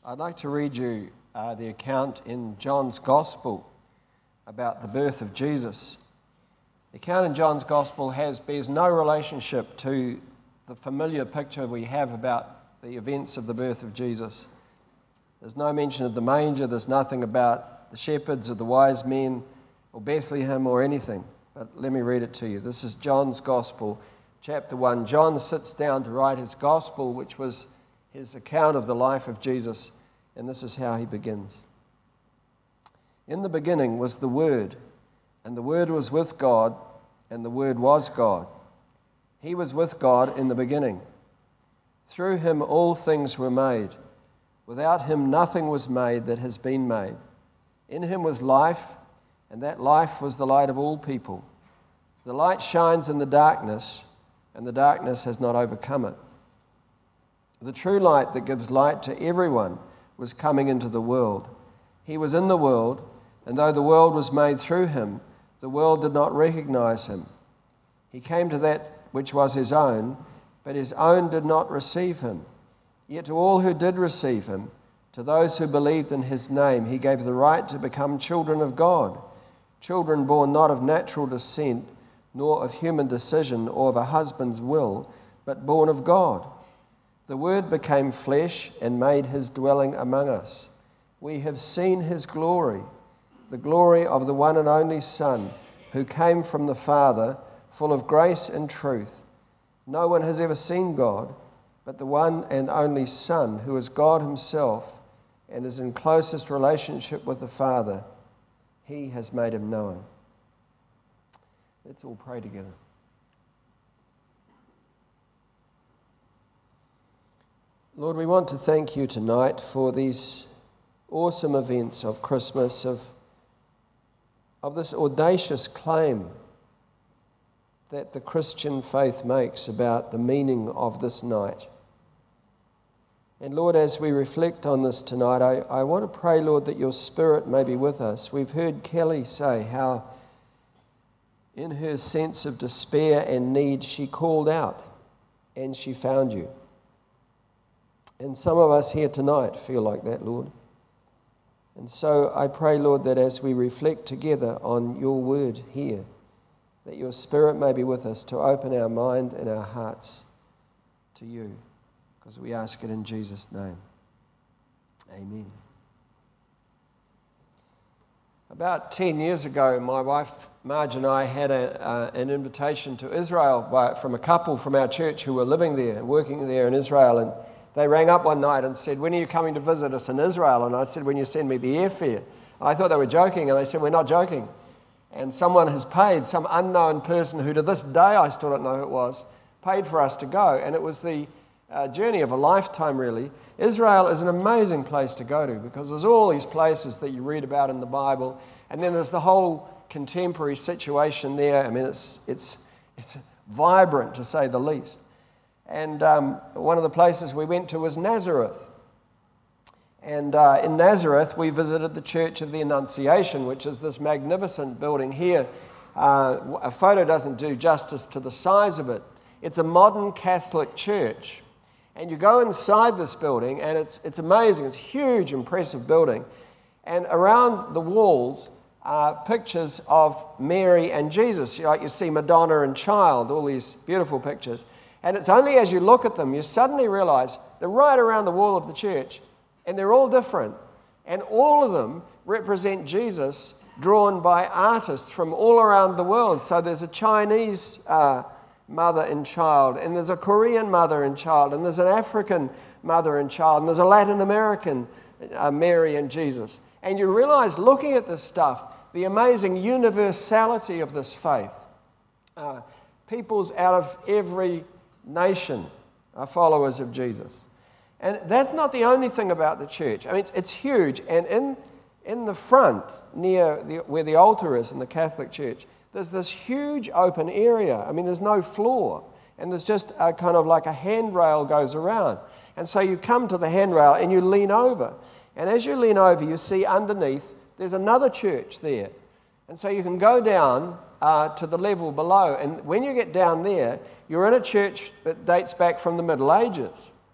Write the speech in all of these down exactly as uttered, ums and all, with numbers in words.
I'd like to read you uh, the account in John's Gospel about the birth of Jesus. The account in John's Gospel has bears no relationship to the familiar picture we have about the events of the birth of Jesus. There's no mention of the manger, there's nothing about the shepherds or the wise men or Bethlehem or anything. But let me read it to you. This is John's Gospel, chapter one. John sits down to write his Gospel, which was his account of the life of Jesus, and this is how he begins. In the beginning was the Word, and the Word was with God, and the Word was God. He was with God in the beginning. Through him all things were made. Without him nothing was made that has been made. In him was life, and that life was the light of all people. The light shines in the darkness, and the darkness has not overcome it. The true light that gives light to everyone was coming into the world. He was in the world, and though the world was made through him, the world did not recognize him. He came to that which was his own, but his own did not receive him. Yet to all who did receive him, to those who believed in his name, he gave the right to become children of God, children born not of natural descent, nor of human decision or of a husband's will, but born of God. The Word became flesh and made his dwelling among us. We have seen his glory, the glory of the one and only Son, who came from the Father, full of grace and truth. No one has ever seen God, but the one and only Son, who is God himself and is in closest relationship with the Father. He has made him known. Let's all pray together. Lord, we want to thank you tonight for these awesome events of Christmas, of, of this audacious claim that the Christian faith makes about the meaning of this night. And Lord, as we reflect on this tonight, I, I want to pray, Lord, that your Spirit may be with us. We've heard Kelly say how in her sense of despair and need, she called out and she found you. And some of us here tonight feel like that, Lord. And so I pray, Lord, that as we reflect together on your word here, that your Spirit may be with us to open our mind and our hearts to you, because we ask it in Jesus' name. Amen. About ten years ago, my wife Marge and I had a, uh, an invitation to Israel by, from a couple from our church who were living there, working there in Israel, and they rang up one night and said, "When are you coming to visit us in Israel?" And I said, "When you send me the airfare." I thought they were joking, and they said, "We're not joking." And someone has paid, some unknown person who to this day I still don't know who it was, paid for us to go. And it was the uh, journey of a lifetime, really. Israel is an amazing place to go to because there's all these places that you read about in the Bible. And then there's the whole contemporary situation there. I mean, it's, it's, it's vibrant, to say the least. And um, one of the places we went to was Nazareth. And uh, in Nazareth, we visited the Church of the Annunciation, which is this magnificent building here. Uh, a photo doesn't do justice to the size of it. It's a modern Catholic church. And you go inside this building, and it's, it's amazing. It's a huge, impressive building. And around the walls are pictures of Mary and Jesus. Like you see Madonna and Child, all these beautiful pictures. And it's only as you look at them, you suddenly realize they're right around the wall of the church, and they're all different. And all of them represent Jesus drawn by artists from all around the world. So there's a Chinese uh, mother and child, and there's a Korean mother and child, and there's an African mother and child, and there's a Latin American uh, Mary and Jesus. And you realize, looking at this stuff, the amazing universality of this faith. Uh, peoples out of every nation are followers of Jesus. And that's not the only thing about the church. I mean, it's, it's huge. And in, in the front, near the, where the altar is in the Catholic Church, there's this huge open area. I mean, there's no floor. And there's just a kind of like a handrail goes around. And so you come to the handrail and you lean over. And as you lean over, you see underneath, there's another church there. And so you can go down uh, to the level below. And when you get down there, you're in a church that dates back from the Middle Ages.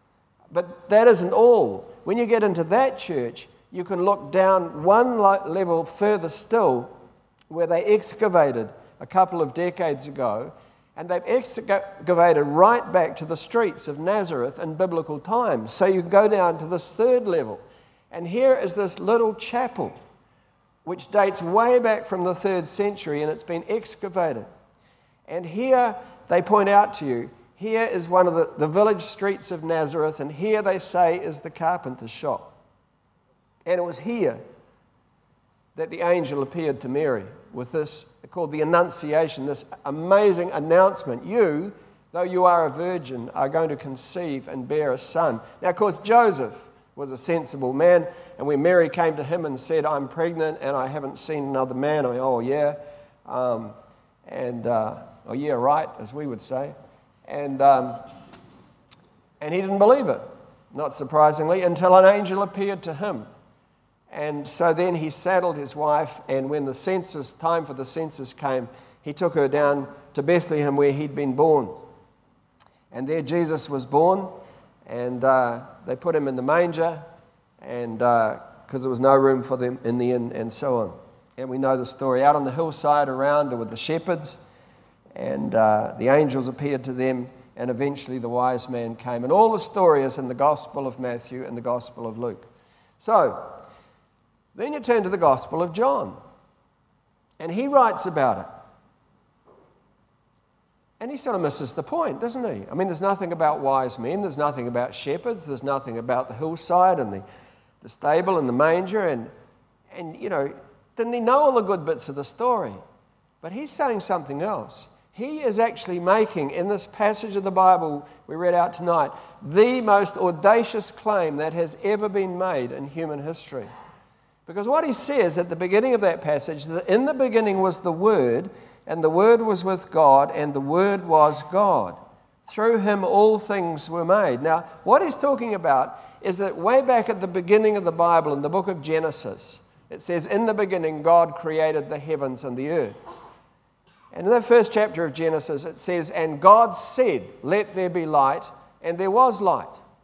But that isn't all. When you get into that church, you can look down one level further still, where they excavated a couple of decades ago, and they've excavated right back to the streets of Nazareth in biblical times. So you go down to this third level, and here is this little chapel, which dates way back from the third century, and it's been excavated. And here they point out to you, here is one of the, the village streets of Nazareth, and here they say is the carpenter's shop. And it was here that the angel appeared to Mary with this called the Annunciation, this amazing announcement. You, though you are a virgin, are going to conceive and bear a son. Now, of course, Joseph was a sensible man, and when Mary came to him and said, I'm pregnant and I haven't seen another man, I went, oh yeah, um, and, uh, oh yeah, right, as we would say. And, um, and he didn't believe it, not surprisingly, until an angel appeared to him. And so then he saddled his wife, and when the census, time for the census came, he took her down to Bethlehem where he'd been born. And there Jesus was born, and uh, they put him in the manger, and because uh, there was no room for them in the inn, and so on. And we know the story. Out on the hillside around, there were the shepherds, and uh, the angels appeared to them, and eventually the wise man came. And all the story is in the Gospel of Matthew and the Gospel of Luke. So, then you turn to the Gospel of John, and he writes about it. And he sort of misses the point, doesn't he? I mean, there's nothing about wise men, there's nothing about shepherds, there's nothing about the hillside and the, the stable and the manger, and, and, you know, didn't he know all the good bits of the story? But he's saying something else. He is actually making, in this passage of the Bible we read out tonight, the most audacious claim that has ever been made in human history. Because what he says at the beginning of that passage, that in the beginning was the Word, and the Word was with God, and the Word was God. Through him all things were made. Now, what he's talking about is that way back at the beginning of the Bible, in the book of Genesis, it says, in the beginning God created the heavens and the earth. And in the first chapter of Genesis, it says, and God said, let there be light, and there was light.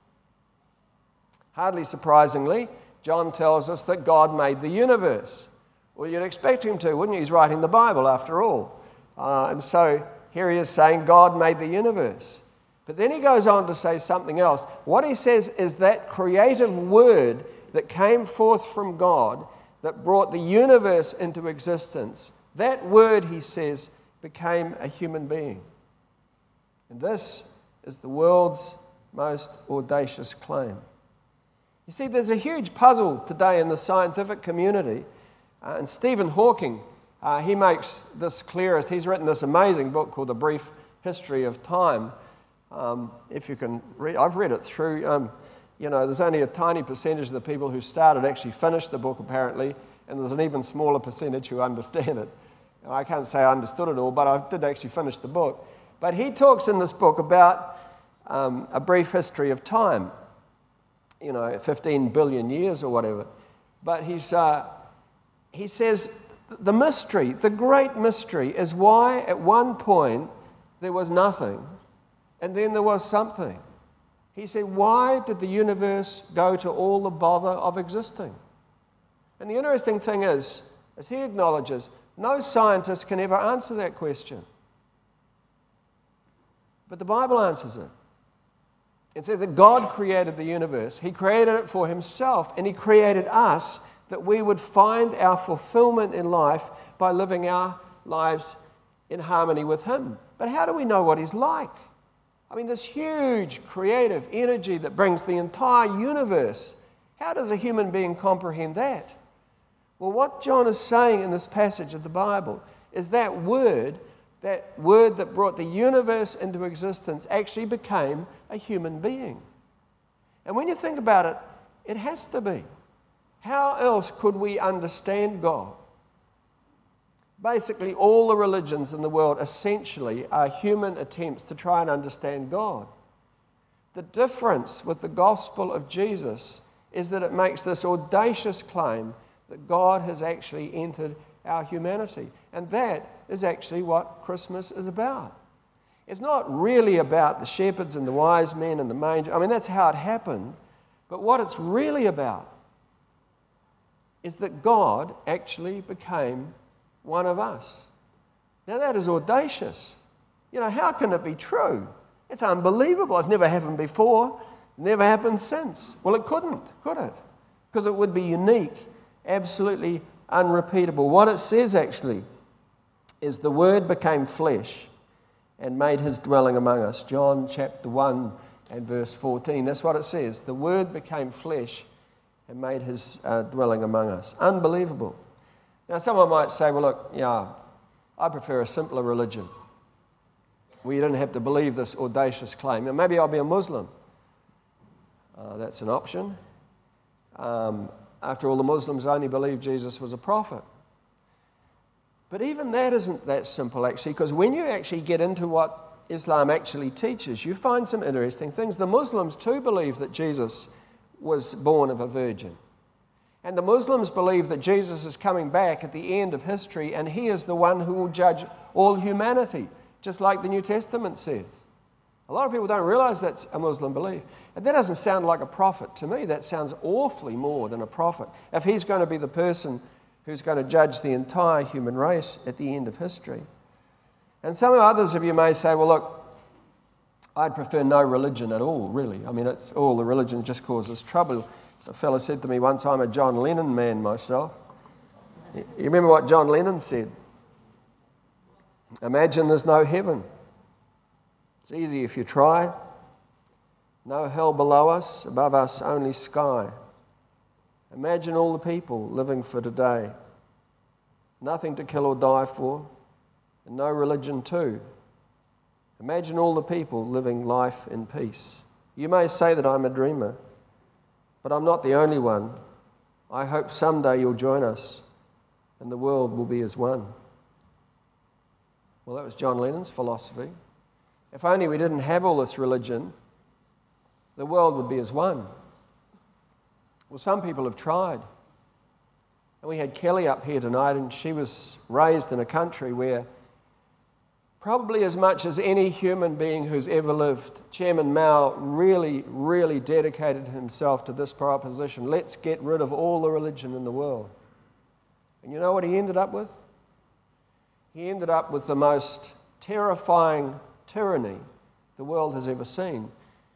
Hardly surprisingly, John tells us that God made the universe. Well, you'd expect him to, wouldn't you? He's writing the Bible, after all. Uh, and so here he is saying God made the universe. But then he goes on to say something else. What he says is that creative word that came forth from God that brought the universe into existence, that word, he says, became a human being. And this is the world's most audacious claim. You see, there's a huge puzzle today in the scientific community, uh, and Stephen Hawking, uh, he makes this clearest. He's written this amazing book called A Brief History of Time. Um, if you can read, I've read it through. Um, you know, there's only a tiny percentage of the people who started actually finished the book, apparently, and there's an even smaller percentage who understand it. I can't say I understood it all, but I did actually finish the book. But he talks in this book about um, a brief history of time. You know, fifteen billion years or whatever. But he's, uh, he says the mystery, the great mystery, is why at one point there was nothing and then there was something. He said, why did the universe go to all the bother of existing? And the interesting thing is, as he acknowledges, no scientist can ever answer that question. But the Bible answers it. It says that God created the universe. He created it for himself, and he created us that we would find our fulfillment in life by living our lives in harmony with him. But how do we know what he's like? I mean, this huge creative energy that brings the entire universe. How does a human being comprehend that? Well, what John is saying in this passage of the Bible is that word, that word that brought the universe into existence, actually became a human being. And when you think about it, it has to be. How else could we understand God? Basically, all the religions in the world essentially are human attempts to try and understand God. The difference with the gospel of Jesus is that it makes this audacious claim that God has actually entered our humanity. And that is actually what Christmas is about. It's not really about the shepherds and the wise men and the manger. I mean, that's how it happened. But what it's really about is that God actually became one of us. Now, that is audacious. You know, how can it be true? It's unbelievable. It's never happened before, never happened since. Well, it couldn't, could it? Because it would be unique, absolutely unrepeatable. What it says, actually, is the Word became flesh and made his dwelling among us. John chapter one and verse fourteen. That's what it says. The Word became flesh and made his uh, dwelling among us. Unbelievable. Now, someone might say, well, look, yeah, I prefer a simpler religion where you don't have to believe this audacious claim. And maybe I'll be a Muslim. Uh, that's an option. Um, after all, the Muslims only believe Jesus was a prophet. But even that isn't that simple, actually, because when you actually get into what Islam actually teaches, you find some interesting things. The Muslims too believe that Jesus was born of a virgin. And the Muslims believe that Jesus is coming back at the end of history and he is the one who will judge all humanity, just like the New Testament says. A lot of people don't realize that's a Muslim belief. And that doesn't sound like a prophet to me. That sounds awfully more than a prophet. If he's going to be the person who's going to judge the entire human race at the end of history. And some others of you may say, well, look, I'd prefer no religion at all, really. I mean, it's, all the religion just causes trouble. So a fellow said to me once, I'm a John Lennon man myself. You remember what John Lennon said? Imagine there's no heaven. It's easy if you try. No hell below us, above us only sky. Imagine all the people living for today. Nothing to kill or die for, and no religion too. Imagine all the people living life in peace. You may say that I'm a dreamer, but I'm not the only one. I hope someday you'll join us, and the world will be as one. Well, that was John Lennon's philosophy. If only we didn't have all this religion, the world would be as one. Well, some people have tried. And we had Kelly up here tonight, and she was raised in a country where probably as much as any human being who's ever lived, Chairman Mao really, really dedicated himself to this proposition. Let's get rid of all the religion in the world. And you know what he ended up with? He ended up with the most terrifying tyranny the world has ever seen.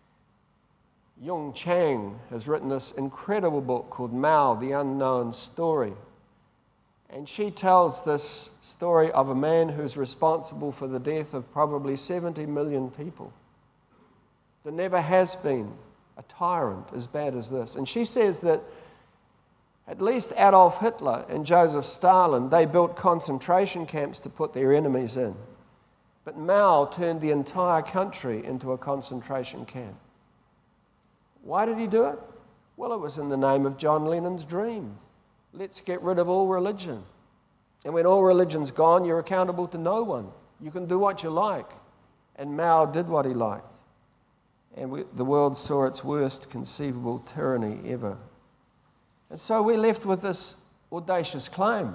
Yung Chang has written this incredible book called Mao, the Unknown Story. And she tells this story of a man who's responsible for the death of probably seventy million people. There never has been a tyrant as bad as this. And she says that at least Adolf Hitler and Joseph Stalin, they built concentration camps to put their enemies in. But Mao turned the entire country into a concentration camp. Why did he do it? Well, it was in the name of John Lennon's dream. Let's get rid of all religion. And when all religion's gone, you're accountable to no one. You can do what you like. And Mao did what he liked. And we, the world saw its worst conceivable tyranny ever. And so we're left with this audacious claim.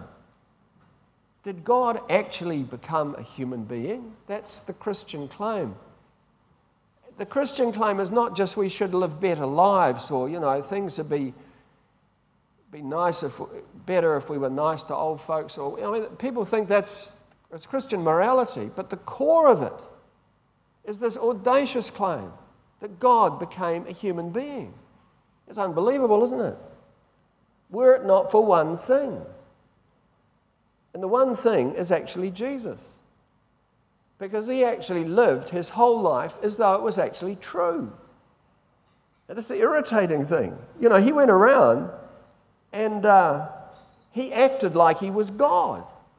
Did God actually become a human being? That's the Christian claim. The Christian claim is not just we should live better lives or, you know, things would be, be nice if, better if we were nice to old folks. Or, I mean, people think that's it's Christian morality, but the core of it is this audacious claim that God became a human being. It's unbelievable, isn't it? Were it not for one thing. And the one thing is actually Jesus. Because he actually lived his whole life as though it was actually true. And that's the irritating thing. You know, he went around and uh, he acted like he was God.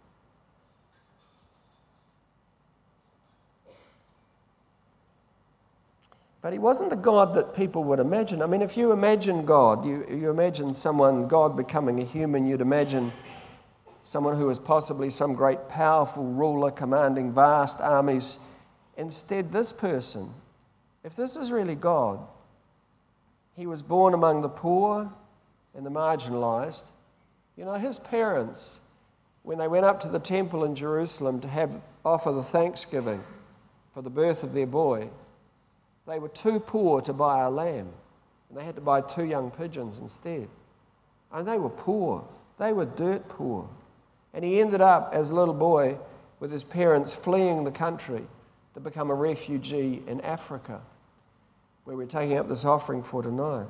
But he wasn't the God that people would imagine. I mean, if you imagine God, you, you imagine someone, God becoming a human, you'd imagine someone who was possibly some great powerful ruler commanding vast armies. Instead, this person, if this is really God, he was born among the poor and the marginalized. You know, his parents, when they went up to the temple in Jerusalem to have offer the thanksgiving for the birth of their boy, they were too poor to buy a lamb, and they had to buy two young pigeons instead. And they were poor. They were dirt poor. And he ended up, as a little boy, with his parents fleeing the country to become a refugee in Africa, where we're taking up this offering for tonight.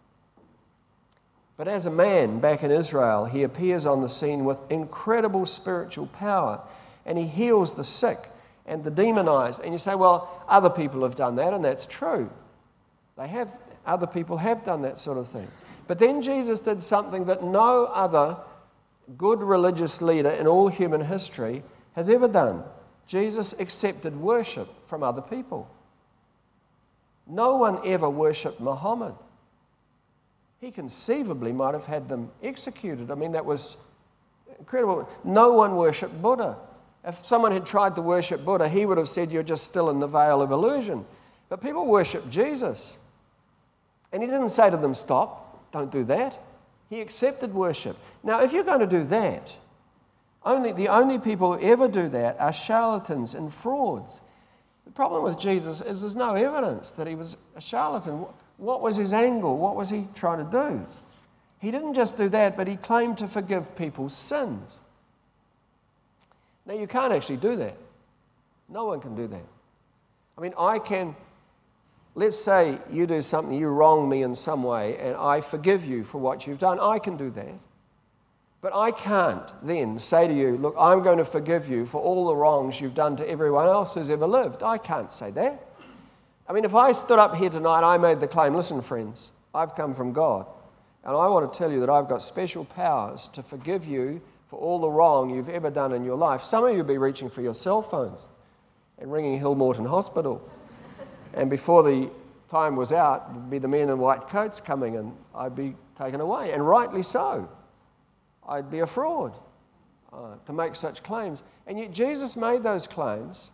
But as a man back in Israel, he appears on the scene with incredible spiritual power, and he heals the sick and the demonized. And you say, well, other people have done that, and that's true. They have, other people have done that sort of thing. But then Jesus did something that no other good religious leader in all human history has ever done. Jesus accepted worship from other people. No one ever worshipped Muhammad. He conceivably might have had them executed. I mean, that was incredible. No one worshipped Buddha. If someone had tried to worship Buddha, he would have said, you're just still in the veil of illusion. But people worshipped Jesus. And he didn't say to them, stop, don't do that. He accepted worship. Now, if you're going to do that, only the only people who ever do that are charlatans and frauds. The problem with Jesus is there's no evidence that he was a charlatan. What was his angle? What was he trying to do? He didn't just do that, but he claimed to forgive people's sins. Now, you can't actually do that. No one can do that. I mean, I can, let's say you do something, you wrong me in some way, and I forgive you for what you've done. I can do that. But I can't then say to you, look, I'm going to forgive you for all the wrongs you've done to everyone else who's ever lived. I can't say that. I mean, if I stood up here tonight, I made the claim, listen, friends, I've come from God, and I want to tell you that I've got special powers to forgive you for all the wrong you've ever done in your life. Some of you will be reaching for your cell phones and ringing Hill Morton Hospital. And before the time was out, there'd be the men in white coats coming, and I'd be taken away, and rightly so. I'd be a fraud uh, to make such claims. And yet Jesus made those claims.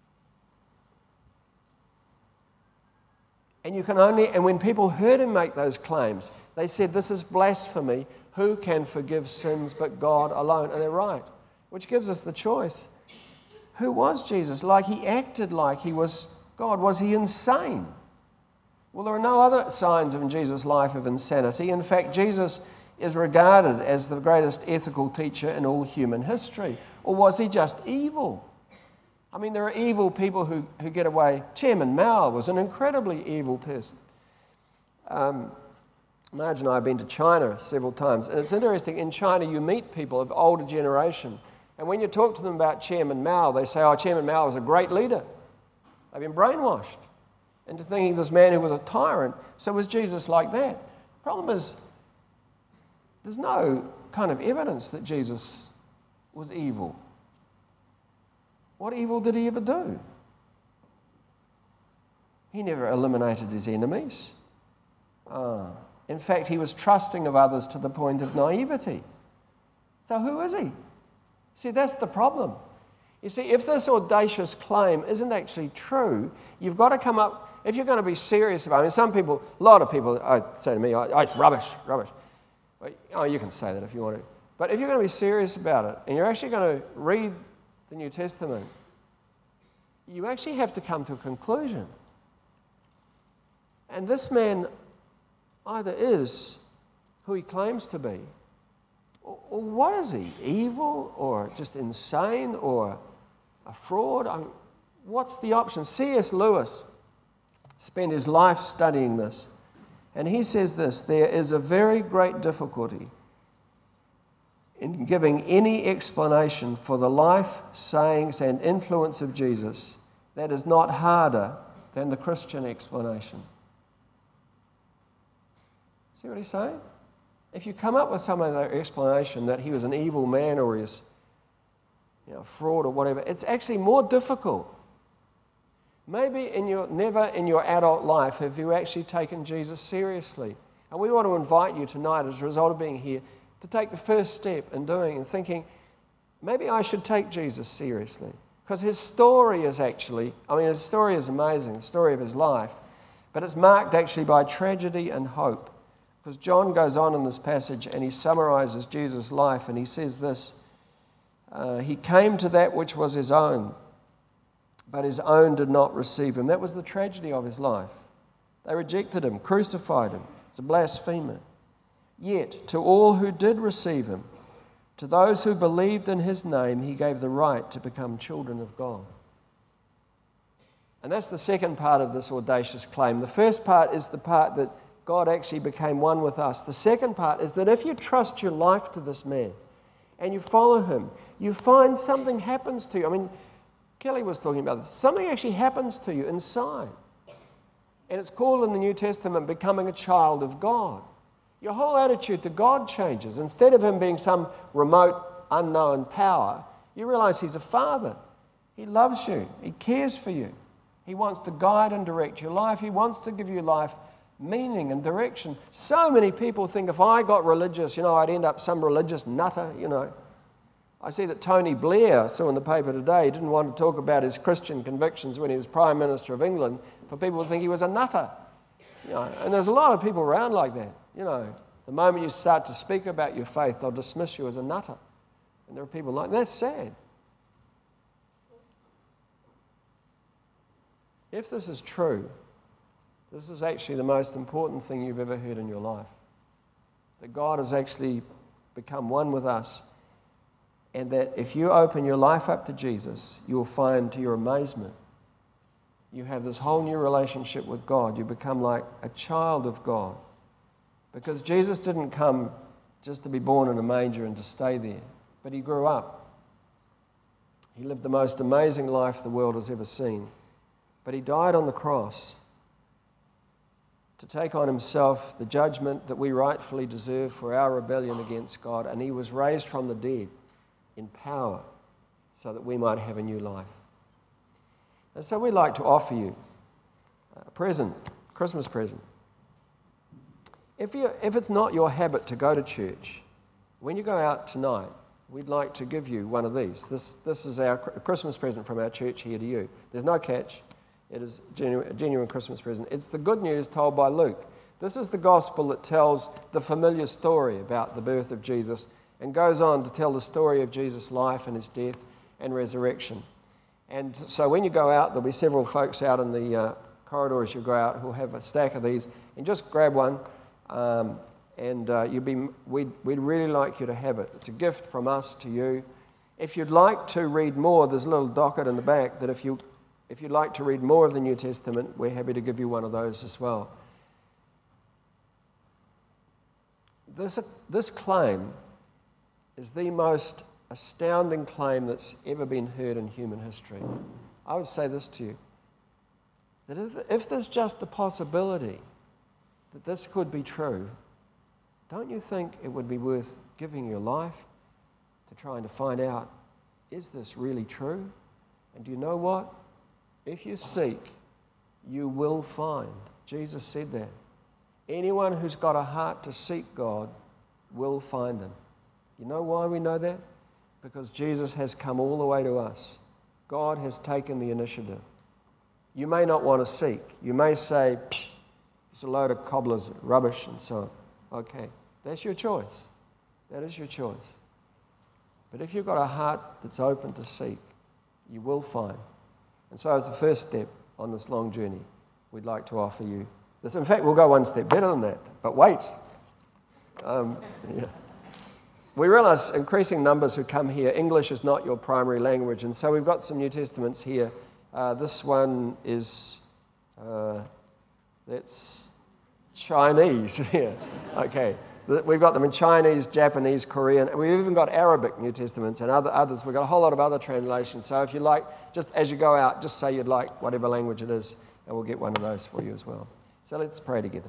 And you can only, and when people heard him make those claims, they said, this is blasphemy. Who can forgive sins but God alone? And they're right. Which gives us the choice. Who was Jesus? Like he acted like he was God. Was he insane? Well, there are no other signs in Jesus' life of insanity. In fact, Jesus is regarded as the greatest ethical teacher in all human history. Or was he just evil? I mean, there are evil people who, who get away. Chairman Mao was an incredibly evil person. Um, Marge and I have been to China several times, and it's interesting, in China you meet people of older generation, and when you talk to them about Chairman Mao, they say, oh, Chairman Mao was a great leader. They've been brainwashed into thinking this man who was a tyrant. So was Jesus like that? The problem is, there's no kind of evidence that Jesus was evil. What evil did he ever do? He never eliminated his enemies. Ah. In fact, he was trusting of others to the point of naivety. So who is he? See, that's the problem. You see, if this audacious claim isn't actually true, you've got to come up, if you're going to be serious about it. I mean, some people, a lot of people oh, say to me, oh, it's rubbish, rubbish. Well, oh, you can say that if you want to. But if you're going to be serious about it, and you're actually going to read the New Testament, you actually have to come to a conclusion. And this man either is who he claims to be, or, or what is he? Evil, or just insane, or a fraud? I mean, what's the option? C S Lewis spent his life studying this, and he says this: there is a very great difficulty in giving any explanation for the life, sayings, and influence of Jesus that is not harder than the Christian explanation. See what he's saying? If you come up with some other explanation that he was an evil man or he's, you know, fraud or whatever, it's actually more difficult. Maybe in your never in your adult life have you actually taken Jesus seriously. And we want to invite you tonight, as a result of being here, to take the first step in doing and thinking, maybe I should take Jesus seriously. Because his story is actually, I mean, his story is amazing, the story of his life, but it's marked actually by tragedy and hope. Because John goes on in this passage and he summarizes Jesus' life, and he says this, uh, he came to that which was his own, but his own did not receive him. That was the tragedy of his life. They rejected him, crucified him. It's a blasphemer. Yet, to all who did receive him, to those who believed in his name, he gave the right to become children of God. And that's the second part of this audacious claim. The first part is the part that God actually became one with us. The second part is that if you trust your life to this man and you follow him, you find something happens to you. I mean, Kelly was talking about this. Something actually happens to you inside. And it's called in the New Testament becoming a child of God. Your whole attitude to God changes. Instead of him being some remote, unknown power, you realize he's a father. He loves you. He cares for you. He wants to guide and direct your life. He wants to give you life meaning and direction. So many people think if I got religious, you know, I'd end up some religious nutter, you know. I see that Tony Blair, I saw in the paper today, didn't want to talk about his Christian convictions when he was Prime Minister of England for people to think he was a nutter. You know, and there's a lot of people around like that. You know, the moment you start to speak about your faith, they'll dismiss you as a nutter. And there are people like that. That's sad. If this is true, this is actually the most important thing you've ever heard in your life. That God has actually become one with us. And that if you open your life up to Jesus, you'll find to your amazement, you have this whole new relationship with God. You become like a child of God. Because Jesus didn't come just to be born in a manger and to stay there, but he grew up. He lived the most amazing life the world has ever seen. But he died on the cross to take on himself the judgment that we rightfully deserve for our rebellion against God. And he was raised from the dead in power so that we might have a new life. And so we'd like to offer you a present, Christmas present. If, you, if it's not your habit to go to church, when you go out tonight, we'd like to give you one of these. This, this is our Christmas present from our church here to you. There's no catch. It is a genuine, a genuine Christmas present. It's the good news told by Luke. This is the gospel that tells the familiar story about the birth of Jesus and goes on to tell the story of Jesus' life and his death and resurrection. And so when you go out, there'll be several folks out in the uh, corridor as you go out who'll have a stack of these. And just grab one, um, and uh, you'd be, we'd, we'd really like you to have it. It's a gift from us to you. If you'd like to read more, there's a little docket in the back that if, you, if you'd like to read more of the New Testament, we're happy to give you one of those as well. This, this claim is the most astounding claim that's ever been heard in human history. I would say this to you, that if, if there's just the possibility that this could be true, don't you think it would be worth giving your life to trying to find out, is this really true? And do you know what? If you seek, you will find. Jesus said that. Anyone who's got a heart to seek God will find him. You know why we know that? Because Jesus has come all the way to us. God has taken the initiative. You may not want to seek. You may say, it's a load of cobblers, rubbish, and so on. Okay, that's your choice. That is your choice. But if you've got a heart that's open to seek, you will find. And so as the first step on this long journey, we'd like to offer you this. In fact, we'll go one step better than that, but wait. Um, yeah. We realize increasing numbers who come here, English is not your primary language, and so we've got some New Testaments here. Uh, this one is, uh, that's Chinese. Yeah. Okay. We've got them in Chinese, Japanese, Korean, and we've even got Arabic New Testaments and other others. We've got a whole lot of other translations. So if you like, just as you go out, just say you'd like whatever language it is, and we'll get one of those for you as well. So let's pray together.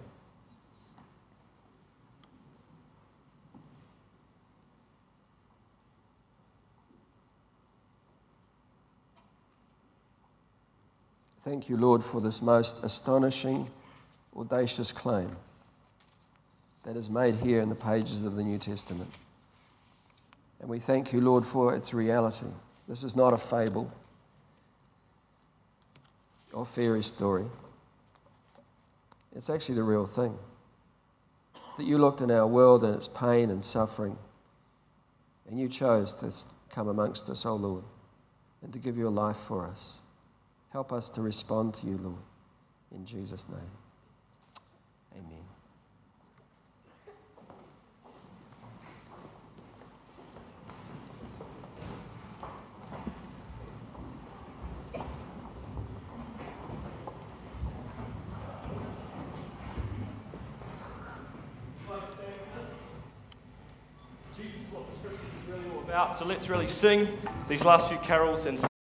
Thank you, Lord, for this most astonishing, audacious claim that is made here in the pages of the New Testament. And we thank you, Lord, for its reality. This is not a fable or fairy story. It's actually the real thing. That you looked in our world and its pain and suffering, and you chose to come amongst us, oh Lord, and to give your life for us. Help us to respond to you, Lord. In Jesus' name, amen. Jesus is what this Christmas is really all about. So let's really sing these last few carols and